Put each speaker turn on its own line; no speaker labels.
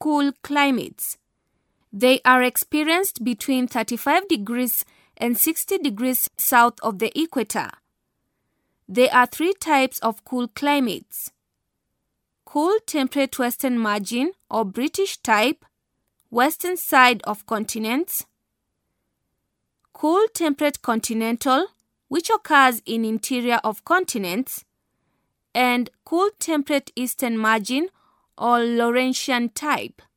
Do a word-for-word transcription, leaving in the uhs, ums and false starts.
cool climates. They are experienced between thirty-five degrees and sixty degrees south of the equator. There are three types of cool climates: cool temperate western margin or British type, western side of continents; cool temperate continental, which occurs in interior of continents; and cool temperate eastern margin or Laurentian type.